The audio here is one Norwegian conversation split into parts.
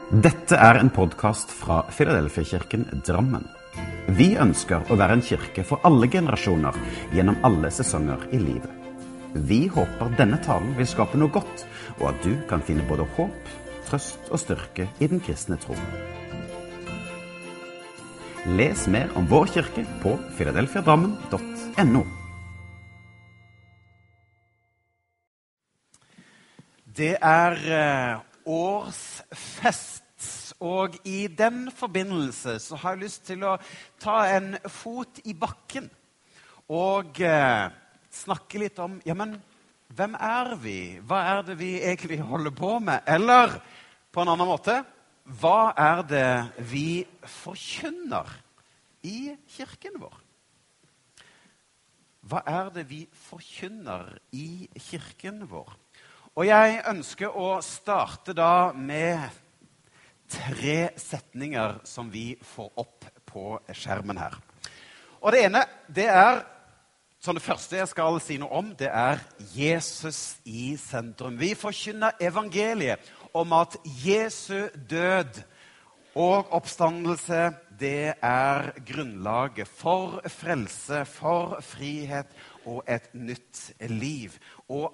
Dette en podcast fra Filadelfia-kirken Drammen. Vi ønsker å være en kirke for alle generasjoner gjennom alle sesonger i livet. Vi håper denne talen vil skape noe godt, og at du kan finne både håp, trøst og styrke i den kristne tro. Les mer om vår kirke på filadelfiadrammen.no. Det årsfest, og i den forbindelse så har jeg lyst til å ta en fot i bakken og snakke litt om, hvem vi? Hva det vi egentlig holder på med? Eller på en annen måte, hva det vi forkynner i kirken vår? Hva det vi forkynner i kirken vår? Og jeg ønsker å starte da med 3 setninger som vi får opp på skjermen her. Og det ene, det første jeg skal si noe om, det Jesus i sentrum. Vi forkynner evangeliet om at Jesu død og oppstandelse, det grunnlaget for frelse, for frihet og et nytt liv. Og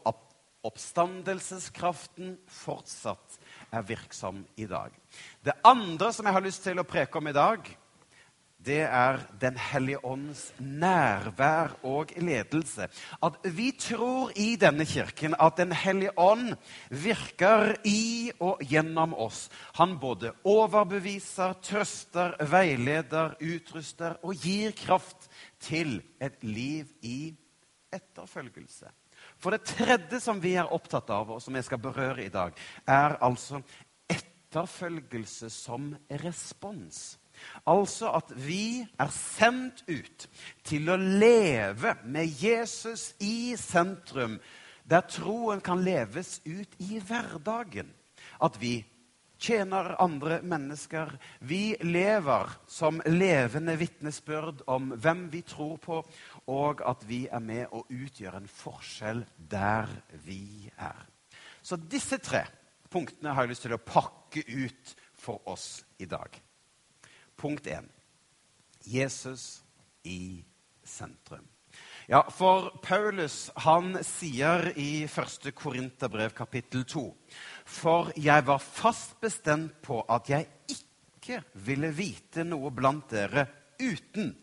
oppstandelseskraften fortsatt virksom i dag. Det andre som jeg har lyst til å preke om i dag, det Den Hellige Ånds nærvær og ledelse. At vi tror i denne kirken at Den Hellige Ånd virker i og gjennom oss. Han både overbeviser, trøster, veileder, utruster og gir kraft til et liv i etterfølgelse. For det tredje som vi opptatt av, og som jeg skal berøre i dag, altså etterfølgelse som respons. Altså at vi sendt ut til å leve med Jesus i sentrum, der troen kan leves ut i hverdagen. At vi tjener andre mennesker, vi lever som levende vitnesbyrd om hvem vi tror på, og at vi med å utgjøre en forskjell der vi Så disse 3 punktene har jeg lyst til å pakke ut for oss i dag. Punkt 1. Jesus i sentrum. Ja, for Paulus, han sier i 1. Korinterbrev kapittel 2, for jeg var fast bestemt på at jeg ikke ville vite noe blant dere uten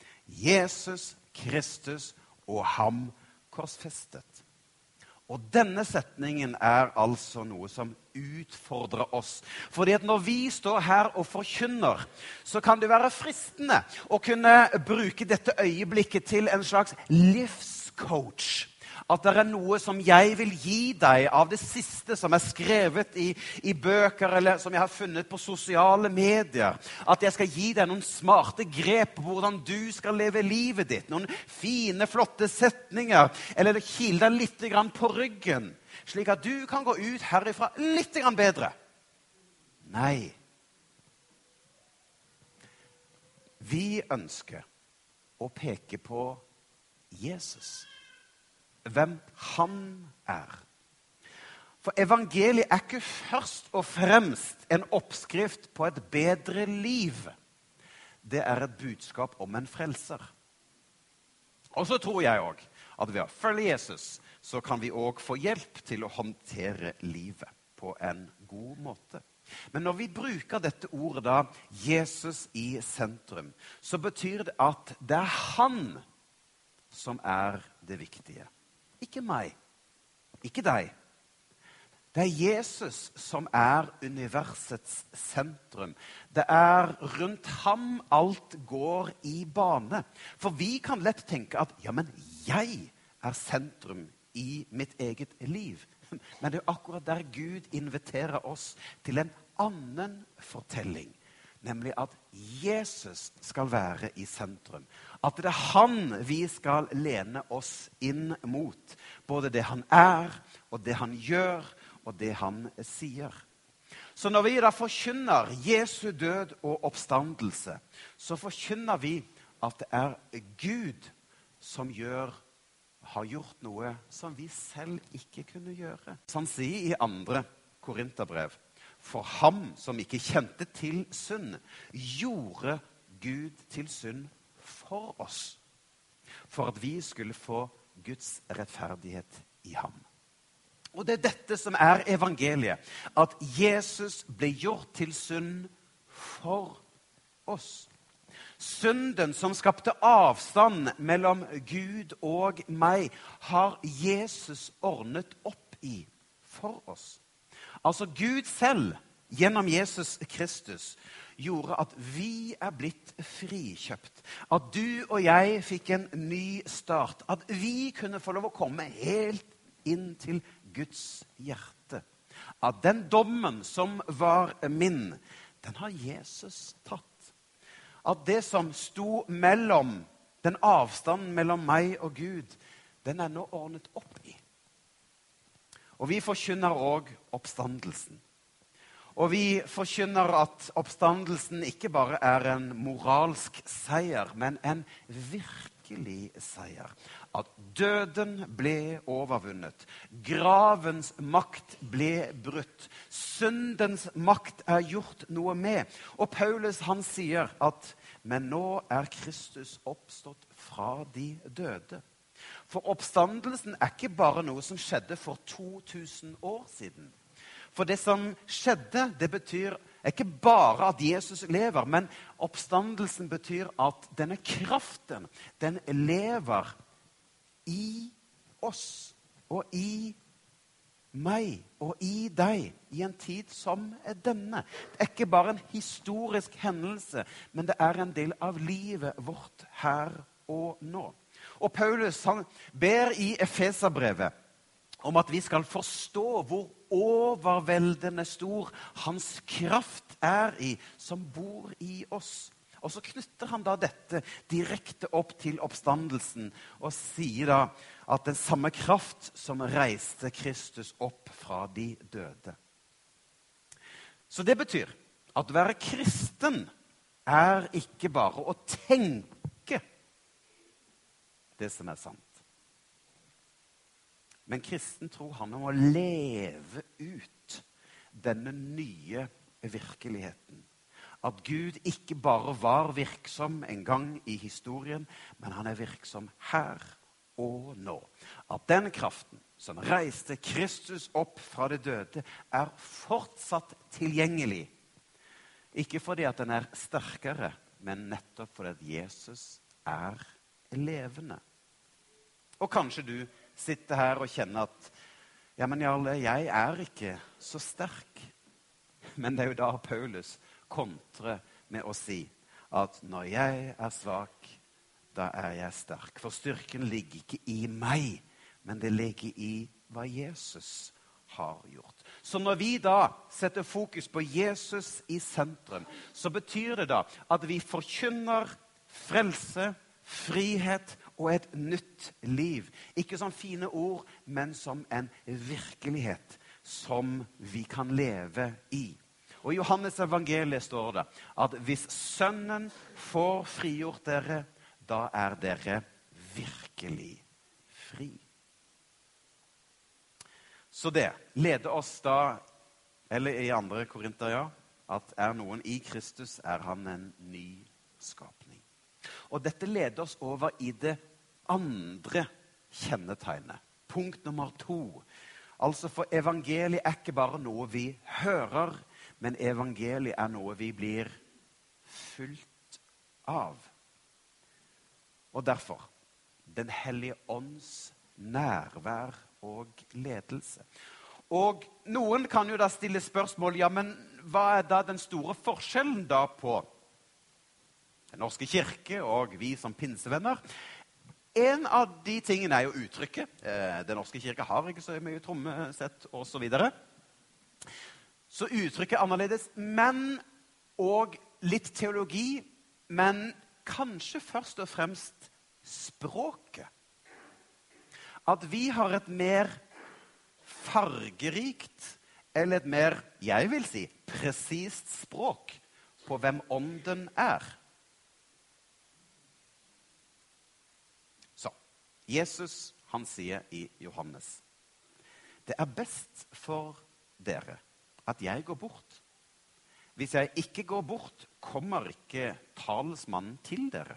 Jesus Kristus og ham korsfestet. Og denne setningen altså noe som utfordrer oss. Fordi at når vi står her og forkynner, så kan det være fristende å kunne bruke dette øyeblikket til en slags livscoach. At det noe som jeg vil gi deg av det siste som skrevet i bøker, eller som jeg har funnet på sosiale medier. At jeg skal gi deg noen smarte grep på hvordan du skal leve livet ditt. Noen fine, flotte setninger, eller kile deg litt på ryggen, slik at du kan gå ut herifra litt bedre. Nei. Vi ønsker å peke på Jesus. Hvem han For evangeliet ikke først og fremst en oppskrift på et bedre liv. Det et budskap om en frelser. Og så tror jeg også at ved å følge Jesus, så kan vi også få hjelp til å håndtere livet på en god måte. Men når vi bruker dette ordet da, Jesus i sentrum, så betyr det at det han som det viktige. Ikke meg, ikke deg. Det Jesus som universets sentrum. Det rundt ham alt går i bane. For vi kan lett tenke at, jeg sentrum i mitt eget liv. Men det akkurat der Gud inviterer oss til en annen fortelling. Nemlig at Jesus skal være i sentrum. At det han vi skal lene oss inn mot. Både det han og det han gjør, og det han sier. Så når vi da forkynner Jesu død og oppstandelse, så forkynner vi at det Gud som har gjort noe som vi selv ikke kunne gjøre. Så han sier i 2. Korinterbrev, For ham som ikke kjente til synd, gjorde Gud til synd for oss, for at vi skulle få Guds rettferdighet i ham. Og det er dette som er evangeliet, at Jesus ble gjort til synd for oss. Synden som skapte avstand mellom Gud og meg, har Jesus ordnet opp i for oss. Altså Gud selv, gjennom Jesus Kristus, gjorde at vi er blitt frikjøpt. At du og jeg fikk en ny start. At vi kunne få lov å komme helt inn til Guds hjerte. At den dommen som var min, den har Jesus tatt. At det som sto mellom, den avstanden mellom meg og Gud, den er nå ordnet opp i. Og vi forkynner også oppstandelsen. Og vi forkynner at oppstandelsen ikke bare er en moralsk seier, men en virkelig seier. At døden ble overvunnet. Gravens makt ble brutt. Syndens makt er gjort noe med. Og Paulus han sier at men nå er Kristus oppstått fra de døde. For oppstandelsen er ikke bare noe som skjedde for 2000 år siden. For det som skjedde, det betyr ikke bare at Jesus lever, men oppstandelsen betyr at denne kraften, den lever i oss og i meg og i deg i en tid som er denne. Det er ikke bare en historisk hendelse, men det er en del av livet vårt her og nå. Og Paulus han ber i Efeserbrevet om at vi skal forstå hvor overveldende stor hans kraft er i, som bor i oss. Og så knytter han da dette direkte opp til oppstandelsen, og sier da at den samme kraft som reiste Kristus opp fra de døde. Så det betyr at å være kristen er ikke bare å tenke det som er sant. Men kristen tro handler om å leve ut denne nye virkeligheten. At Gud ikke bare var virksom en gang i historien, men han er virksom her og nå. At den kraften som reiste Kristus opp fra det døde, er fortsatt tilgjengelig. Ikke fordi at den er sterkere, men nettopp fordi at Jesus er levende. Og kanskje du sitter her og kjenner at ja, men Jarle, jeg er ikke så sterk. Men det er jo da Paulus kontrer med å si at når jeg er svak, da er jeg sterk. For styrken ligger ikke i meg, men det ligger i hva Jesus har gjort. Så når vi da setter fokus på Jesus i sentrum, så betyr det da at vi forkynner frelse, frihet og et nytt liv. Ikke som fine ord, men som en virkelighet som vi kan leve i. Og i Johannes evangeliet står det at hvis Sønnen får frigjort dere, da er dere virkelig fri. Så det leder oss da, eller i 2. Korinter, ja, at er noen i Kristus, er han en ny skapning. Og dette leder oss over i det andre kjennetegnet. Punkt nummer 2. Altså for evangeliet er ikke bare noe vi hører, men evangeliet er noe vi blir fulgt av. Og derfor, Den hellige ånds nærvær og ledelse. Og noen kan jo da stille spørsmål, ja, men hva er da den store forskjellen da på Den norske kirke og vi som pinsevenner? En av de tingene er jo uttrykket. Den norske kirke har ikke så mye trommesett og så videre. Så uttrykket er annerledes, men og litt teologi, men kanskje først og fremst språket. At vi har et mer fargerikt, eller et mer, jeg vil si, presist språk på hvem ånden er. Så, Jesus, han sier i Johannes, det er best for dere at jeg går bort. Hvis jeg ikke går bort, kommer ikke talsmannen til dere.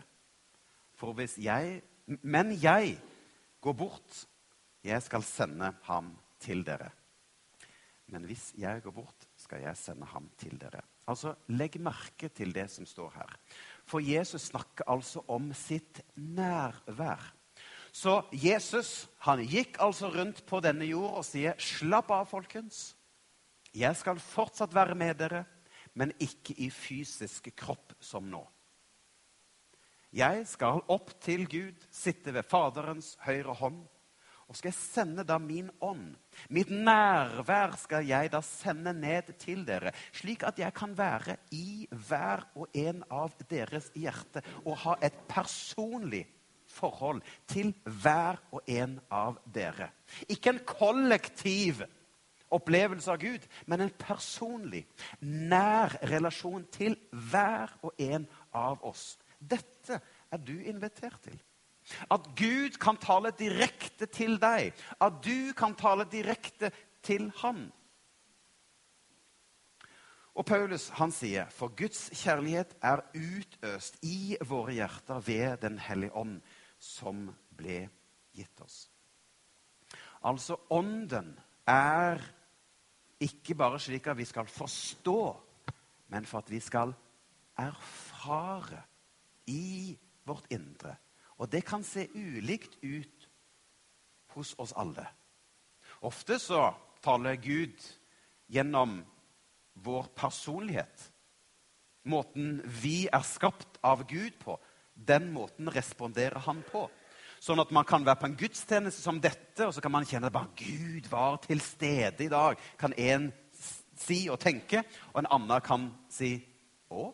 Men jeg går bort, jeg skal sende ham til dere. Men hvis jeg går bort, skal jeg sende ham til dere. Altså, legg merke til det som står her. For Jesus snakker altså om sitt nærvær. Så Jesus, han gikk altså rundt på denne jord og sier, slapp av folkens. Jeg skal fortsatt være med dere, men ikke i fysisk kropp som nå. Jeg skal opp til Gud, sitte ved Faderens høyre hånd, og skal jeg sende da min ånd. Mitt nærvær skal jeg da sende ned til dere, slik at jeg kan være i hver og en av deres hjerte, og ha et personlig forhold til hver og en av dere. Ikke en kollektiv opplevelse av Gud, men en personlig, nær relasjon til hver og en av oss. Dette er du invitert til. At Gud kan tale direkte til deg. At du kan tale direkte til han. Og Paulus, han sier, for Guds kjærlighet er utøst i våre hjerter ved den hellige ånd som ble gitt oss. Altså, ånden er ikke bare slik at vi skal forstå, men for at vi skal erfare i vårt indre. Og det kan se ulikt ut hos oss alle. Ofte så taler Gud gjennom vår personlighet. Måten vi er skapt av Gud på, den måten responderer han på. Sånn at man kan være på en gudstjeneste som dette, og så kan man kjenne at bare Gud var til stede i dag. Kan en si og tenke, og en annen kan si, å?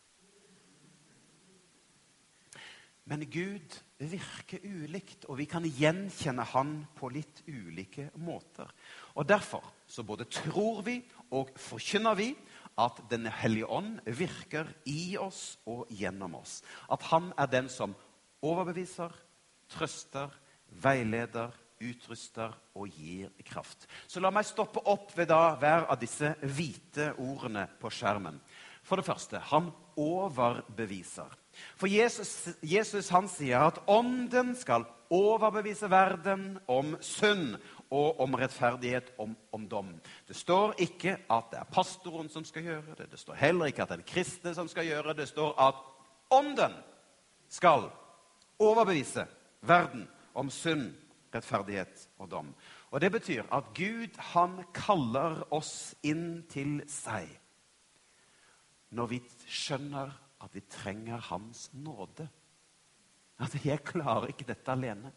Men Gud virker ulikt, og vi kan gjenkjenne han på litt ulike måter. Og derfor så både tror vi og forkynner vi at Den hellige ånd virker i oss og gjennom oss. At han er den som overbeviser, trøster, veileder, utruster og gir kraft. Så la meg stoppe opp ved hver av disse hvite ordene på skjermen. For det første, han overbeviser. For Jesus han sier at ånden skal overbevise verden om synd og om rettferdighet, om dom. Det står ikke at det er pastoren som skal gjøre det. Det står heller ikke at det er en kristne som skal gjøre det. Det står at ånden skal overbevise verden om synd, rettferdighet og dom. Og det betyr at Gud han kaller oss inn til seg. Når vi skjønner at vi trenger hans nåde. At jeg klarer ikke dette alene.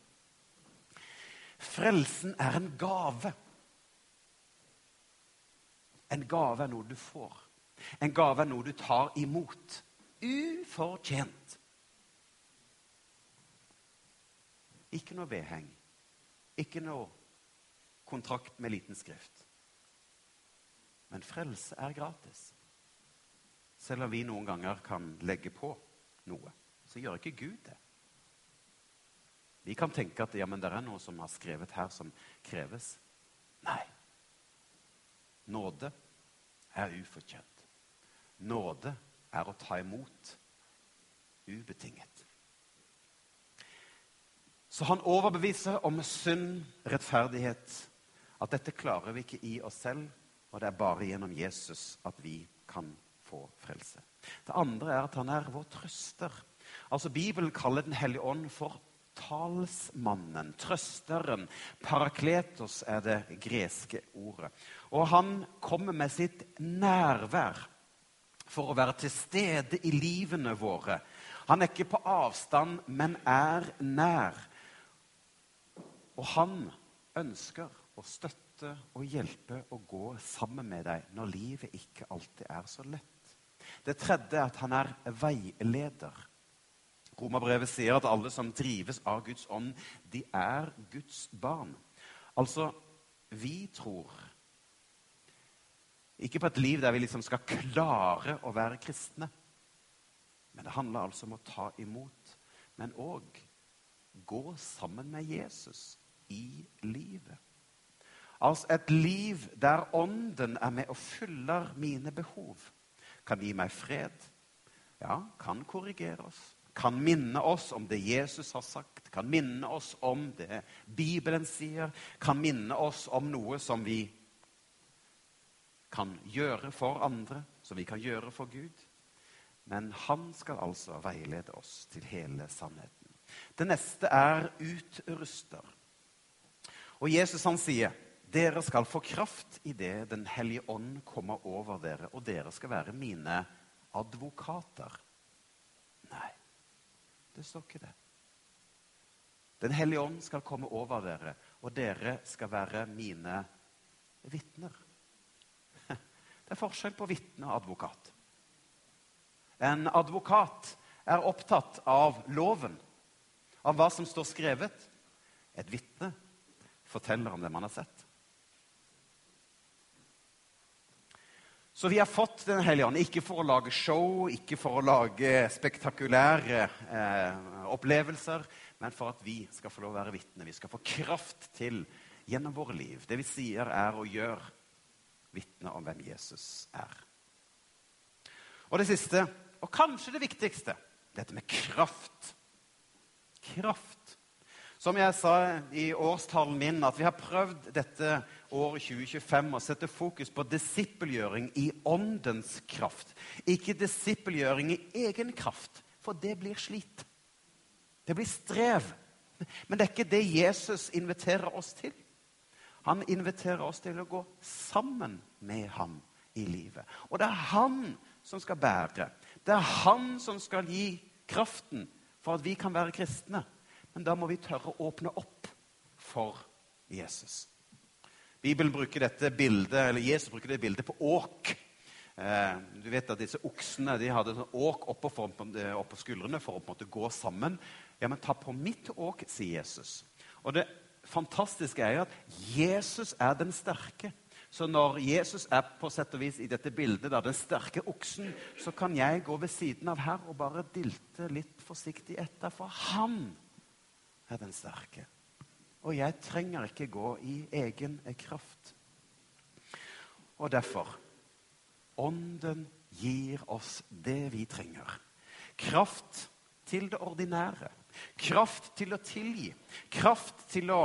Frelsen er en gave. En gave er noe du får. En gave er noe du tar imot. Ufortjent. Ikke noe vedheng. Ikke noe kontrakt med liten skrift. Men frelse er gratis. Selv om vi noen ganger kan legge på noe, så gjør ikke Gud det. Vi kan tenke at ja, men det er noe som er skrevet her som kreves. Nei. Nåde er ufortjent. Nåde er å ta imot ubetinget. Så han overbeviser om synd, rettferdighet, at dette klarer vi ikke i oss selv, og det er bare gjennom Jesus at vi kan få frelse. Det andre er at han er vår trøster. Altså Bibelen kaller den hellige ånd for talsmannen, trøsteren. Parakletos er det greske ordet. Og han kommer med sitt nærvær for å være til stede i livene våre. Han er ikke på avstand, men er nær. Og han ønsker å støtte og hjelpe og gå sammen med deg når livet ikke alltid er så lett. Det tredje er at han er veileder. Romerbrevet sier at alle som drives av Guds ånd, de er Guds barn. Altså, vi tror ikke på et liv der vi liksom skal klare å være kristne. Men det handler altså om å ta imot, men også gå sammen med Jesus i livet. Altså et liv der ånden er med og fyller mine behov. kan gi meg fred, ja, kan korrigere oss, kan minne oss om det Jesus har sagt, kan minne oss om det Bibelen sier, kan minne oss om noe som vi kan gjøre for andre, som vi kan gjøre for Gud. Men han skal altså veilede oss til hele sannheten. Det neste utruster. Og Jesus han sier, dere skal få kraft i det den hellige ånd kommer over dere, og dere skal være mine advokater. Nei, det står ikke det. Den hellige ånd skal komme over dere, og dere skal være mine vittner. Det forskjell på vittne og advokat. En advokat opptatt av loven, av hva som står skrevet. Et vittne forteller om det man har sett. Så vi har fått den hellige ånd, ikke for å lage show, ikke for å lage spektakulære opplevelser, men for at vi skal få lov å være vittne. Vi skal få kraft til gjennom våre liv. Det vi sier å gjøre vittne om hvem Jesus Og det siste, og kanskje det viktigste, dette med kraft. Kraft. Som jeg sa i årstalen min, at vi har prøvd dette året 2025 å sette fokus på disippelgjøring i åndens kraft. Ikke disippelgjøring i egen kraft, for det blir slit. Det blir strev. Men det ikke det Jesus inviterer oss til. Han inviterer oss til å gå sammen med ham i livet. Og det han som skal bære. Det han som skal gi kraften for at vi kan være kristne. Men da må vi tørre å åpne opp for Jesus. Bibelen bruker dette bildet, eller Jesus bruker det bildet på åk. Du vet at disse oksene, de hadde sånn åk oppå skuldrene for å på en måte gå sammen. Ja, men ta på mitt åk, sier Jesus. Og det fantastiske jo at Jesus den sterke. Så når Jesus på sett og vis i dette bildet, den sterke oksen, så kan jeg gå ved siden av her og bare dilte litt forsiktig etter, for han den sterke. Og jeg trenger ikke gå i egen kraft. Og derfor, ånden gir oss det vi trenger. Kraft til det ordinære. Kraft til å tilgi. Kraft til å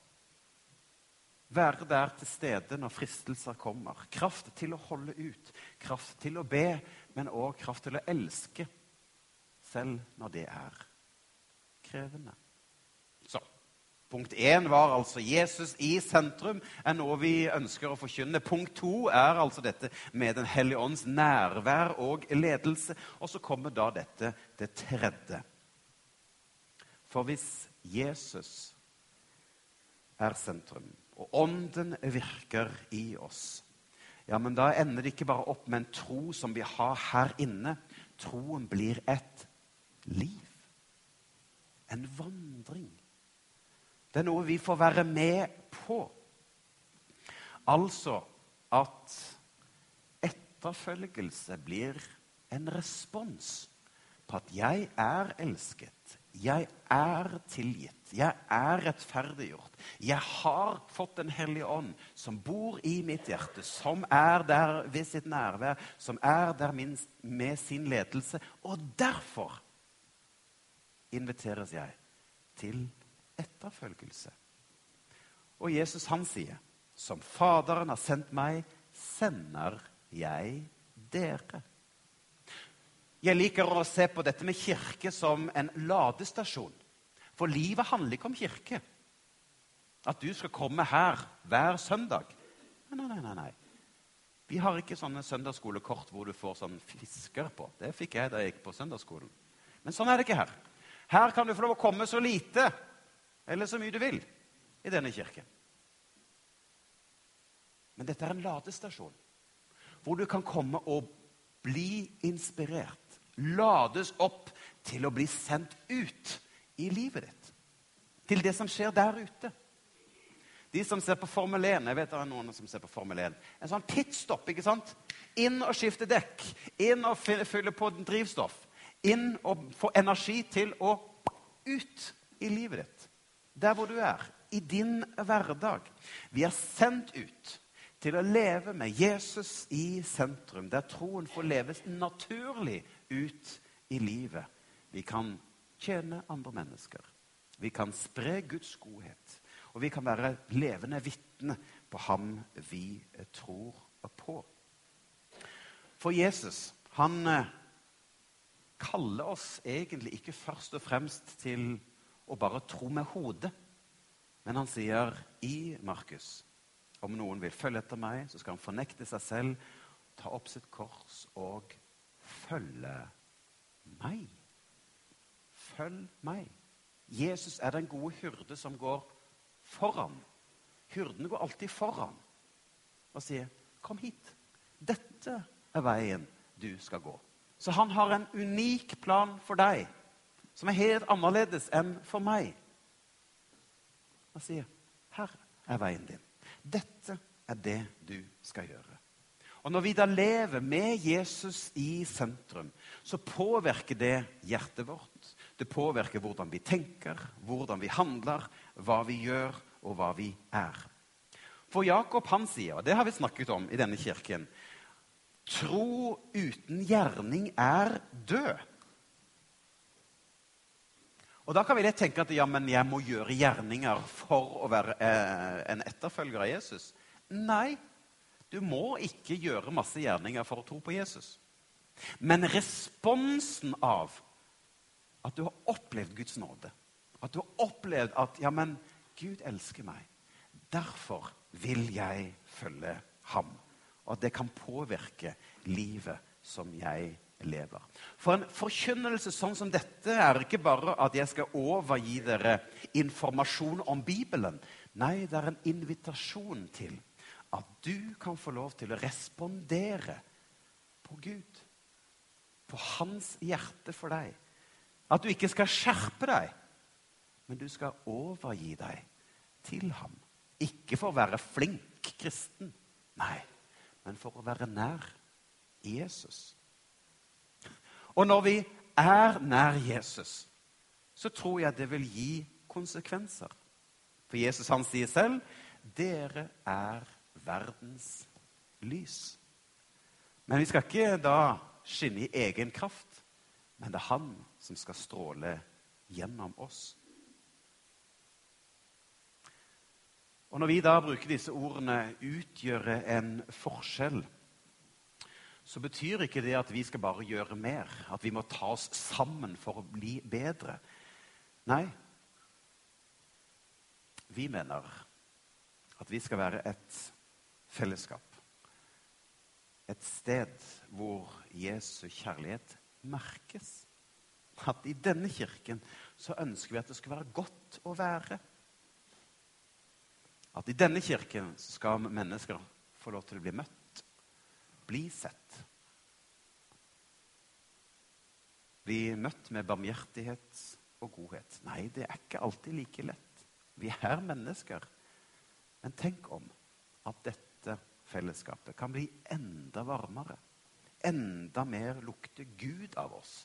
være der til stede når fristelser kommer. Kraft til å holde ut. Kraft til å be, men også kraft til å elske. Selv når det krevende. Så, punkt 1 var altså Jesus i sentrum noe vi ønsker å forkynne. Punkt 2 altså dette med den hellige ånds nærvær og ledelse. Og så kommer da dette, det tredje. For hvis Jesus sentrum, og ånden virker i oss, ja, men da ender det ikke bare opp med en tro som vi har her inne. Troen blir et liv. En vandring. Det noe vi får være med på. Altså at etterfølgelse blir en respons på at jeg elsket. Jeg tilgitt. Jeg rettferdiggjort. Jeg har fått den hellige ånd som bor i mitt hjerte, som der ved sitt nærvær, som der med sin ledelse. Og derfor inviteres jeg til etterfølgelse. Og Jesus han sier, som Faderen har sendt meg, sender jeg dere. Jeg liker å se på dette med kirke som en ladestasjon. For livet handler ikke om kirke. At du skal komme her hver søndag. Nei. Vi har ikke sånne søndagsskolekort hvor du får sånn fisker på. Det fikk jeg da jeg gikk på søndagsskolen. Men sånn det ikke her. Her kan du få lov å komme så lite, eller så mye du vil, i denne kirken. Men dette en ladestasjon, hvor du kan komme og bli inspirert. Lades opp til å bli sendt ut i livet ditt. Til det som skjer der ute. De som ser på Formel 1, jeg vet det noen som ser på Formel 1. En sånn pitstop, ikke sant? Inn og skifte dekk. Inn og fylle på drivstoff. Inn og få energi til å ut i livet ditt. Der hvor du I din hverdag. Vi sendt ut til å leve med Jesus i sentrum, der troen får leves naturlig ut i livet. Vi kan tjene andre mennesker. Vi kan spre Guds godhet. Og vi kan være levende vitne på ham vi tror på. For Jesus, han kaller oss egentlig ikke først og fremst til å bare tro med hodet. Men han sier i Markus, om noen vil følge etter meg, så skal han fornekte seg selv, ta opp sitt kors og følge meg. Følg meg. Jesus er den gode hyrde som går foran. Hyrden går alltid foran og sier, kom hit. Dette er veien du skal gå. Så han har en unik plan for deg, som er helt annerledes enn for meg. Han sier, her er veien din. Dette er det du skal gjøre. Og når vi da lever med Jesus i sentrum, så påvirker det hjertet vårt. Det påvirker hvordan vi tenker, hvordan vi handler, hva vi gjør og hva vi er. For Jakob han sier, og det har vi snakket om i denne kirken, tro uten gjerning er død. Og da kan vi lett tenke at ja, men jeg må gjøre gjerninger for å være en etterfølger av Jesus. Nei, du må ikke gjøre masse gjerninger for å tro på Jesus. Men responsen av at du har opplevd Guds nåde, at du har opplevd at ja, men Gud elsker meg, derfor vil jeg følge ham. Og at det kan påvirke livet som jeg lever. For en forkynnelse sånn som dette er ikke bare at jeg skal overgi dere informasjon om Bibelen. Nei, det er en invitasjon til at du kan få lov til å respondere på Gud. På hans hjerte for deg. At du ikke skal skjerpe deg, men du skal overgi deg til ham. Ikke for å være flink kristen, nei, men for å være nær Jesus. Og når vi er nær Jesus, så tror jeg det vil gi konsekvenser. For Jesus han sier selv, dere er verdens lys. Men vi skal ikke da skinne i egen kraft, men det er han som skal stråle gjennom oss. Og når vi da bruker disse ordene utgjøre en forskjell, så betyr ikke det at vi skal bare gjøre mer, at vi må ta oss sammen for å bli bedre. Nei, vi mener at vi skal være et fellesskap. Et sted hvor Jesu kjærlighet merkes. At i denne kirken så ønsker vi at det skal være godt å være. At i denne kirken skal mennesker få lov til å bli møtt. Bli sett. Bli møtt med barmhjertighet og godhet. Nei, det er ikke alltid like lett. Vi er mennesker. Men tenk om at dette fellesskapet kan bli enda varmere. Enda mer lukte Gud av oss.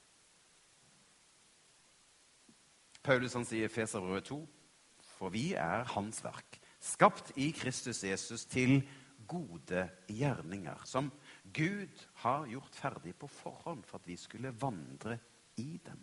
Paulus han sier i Efeserbrevet 2, for vi er hans verk, skapt i Kristus Jesus til gode gjerninger, som Gud har gjort ferdig på forhånd for at vi skulle vandre i dem.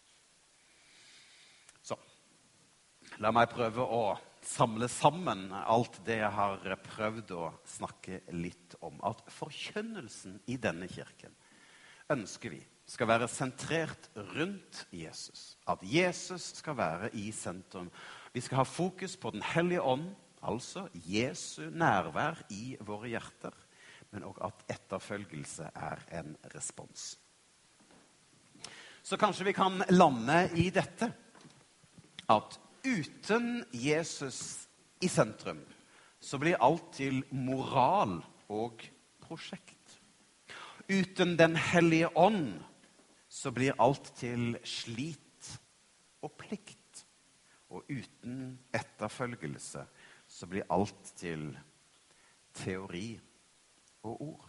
Så, la meg prøve å samle sammen alt det jeg har prøvd å snakke litt om. At forkynnelsen i denne kirken ønsker vi skal være sentrert rundt Jesus. At Jesus skal være i sentrum. Vi skal ha fokus på Den hellige ånd, altså Jesu nærvær i våre hjerter, men også at etterfølgelse er en respons. Så kanskje vi kan lande i dette, at uten Jesus i sentrum, så blir alt til moral og prosjekt. Uten Den hellige ånd, så blir alt til slit og plikt. Og uten etterfølgelse, så blir alt til teori og ord.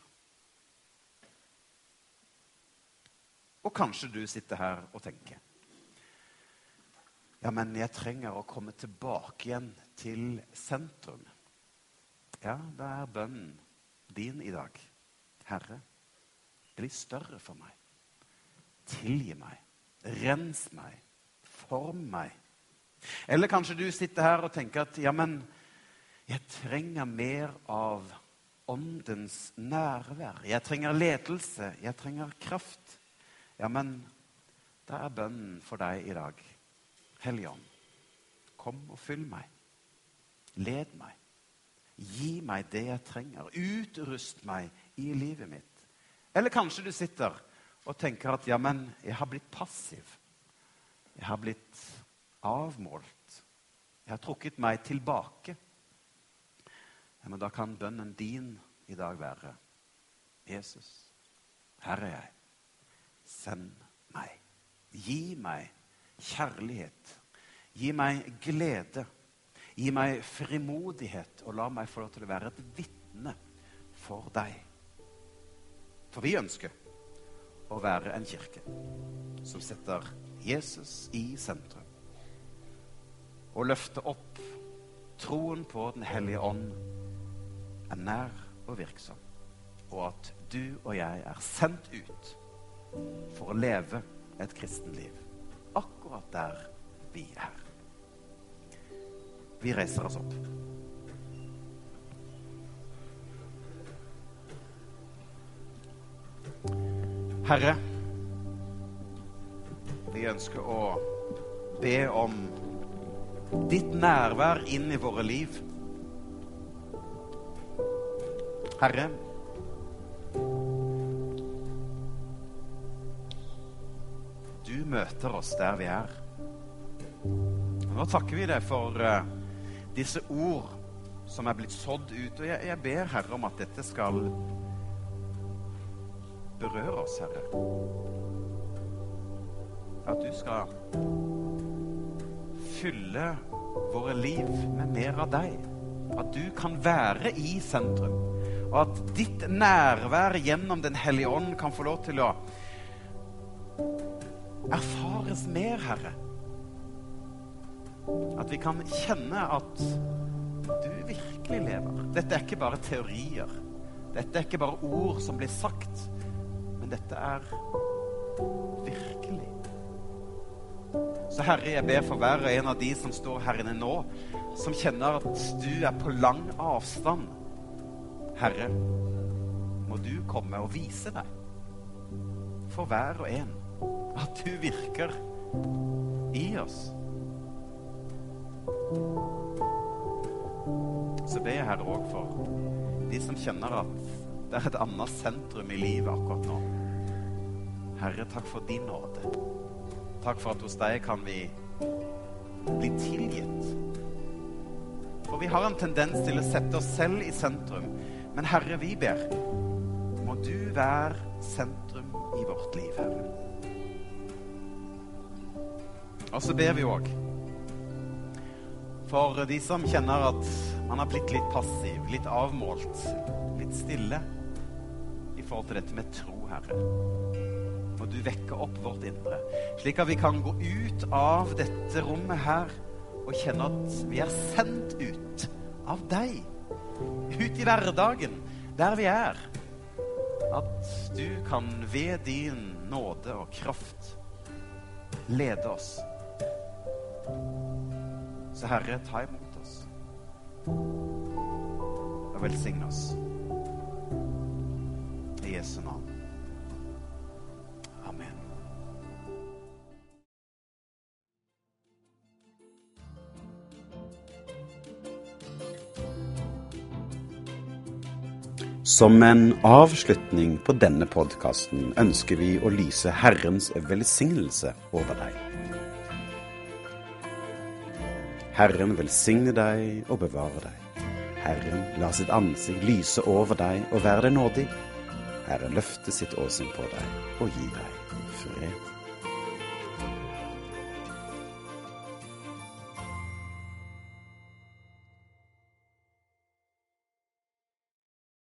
Og kanskje du sitter her og tenker, ja, men jeg trenger å komme tilbake igjen til sentrum. ja, da er bønnen din i dag. Herre, bli større for meg. Tilgi meg. Rens meg. Form meg. Eller kanskje du sitter her og tenker at, ja, men jeg trenger mer av åndens nærvær. Jeg trenger ledelse. Jeg trenger kraft. Ja, men da er bønnen for deg i dag. Hellige Ånd, kom og fyll meg. Led meg. Gi meg det jeg trenger. Utrust meg i livet mitt. Eller kanskje du sitter og tenker at, ja, men jeg har blitt passiv. Jeg har blitt avmålt. Jeg har trukket meg tilbake. Ja, men da kan bønnen din i dag være: Jesus, her er jeg. Send meg. Gi meg kjærlighet. Gi meg glede. Gi meg frimodighet, og la meg få lov til å være et vitne for deg. For vi ønsker å være en kirke som setter Jesus i sentrum og løfter opp troen på Den hellige ånd er nær og virksom, og at du og jeg er sendt ut for å leve et kristenliv akkurat der vi er. Vi reiser oss opp. Herre, vi ønsker å be om ditt nærvær inn i våre liv. Herre, du møter oss der vi er. Nå takker vi deg for disse ord som er blitt sådd ut, og jeg ber Herre om at dette skal berøre oss, Herre. At du skal fylle våre liv med mer av deg. At du kan være i sentrum. Og at ditt nærvær gjennom Den hellige ånd kan få lov til å erfares mer, Herre. At vi kan kjenne at du virkelig lever. Dette er ikke bare teorier. Dette er ikke bare ord som blir sagt. Men dette er virkelig. Så Herre, jeg ber for hver og en av de som står her inne nå, som kjenner at du er på lang avstand. Herre, må du komme og vise deg for hver og en at du virker i oss. Så ber jeg Herre også for de som kjenner at det er et annet sentrum i livet akkurat nå. Herre, takk for din nåde. Takk for at hos deg kan vi bli tilgitt. For vi har en tendens til å sette oss selv i sentrum. Men Herre, vi ber, må du være sentrum i vårt liv, Herre. Og så ber vi også for de som kjenner at man har blitt litt passiv, litt avmålt, litt stille i forhold til dette med tro, Herre. Må du vekke opp vårt indre, slik at vi kan gå ut av dette rommet her og kjenne at vi er sendt ut av deg, ut i hverdagen, der vi er. At du kan ved din nåde og kraft lede oss. Så Herre, ta imot oss og velsigne oss. I Jesu navn. Amen. Som en avslutning på denne podcasten ønsker vi å lyse Herrens velsignelse over deg. Herren velsigne deg og bevare deg. Herren la sitt ansikt lyse over deg og være deg nådig. Herren løfte sitt åsyn på deg og gi deg fred.